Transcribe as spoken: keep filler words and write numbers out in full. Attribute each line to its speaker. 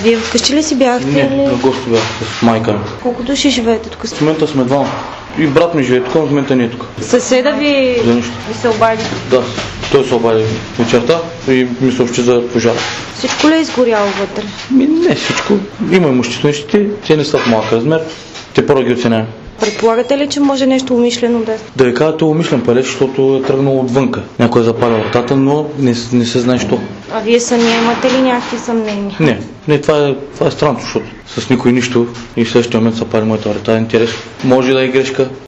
Speaker 1: вие вкъщи ли си бяхте?
Speaker 2: Не,
Speaker 1: или...
Speaker 2: на гости бях с майка ми.
Speaker 1: Колко души живеете тук?
Speaker 2: В момента сме двама. И брат ми живее тук, в момента не е тук.
Speaker 1: Съседа ви,
Speaker 2: За нищо.
Speaker 1: ви се обади?
Speaker 2: Да, той се обади вечерта и ми съобщи за пожар.
Speaker 1: Всичко ли е изгоряло вътре?
Speaker 2: Ми, не всичко. Има имуществени щети, те не са в малък размер. Те първо ги оценяваме.
Speaker 1: Предполагате ли, че може нещо умишлено да е?
Speaker 2: Да ви кажа, това е умишлен палеж, защото е тръгнал отвънка. Някой е запалил вратата, но не, не се знае що.
Speaker 1: А вие самия имате ли някакви съмнения?
Speaker 2: Не, не, това е, това е странно, защото с никой нищо и в следващия момент се пали моята врата. Интересно. Може да е грешка.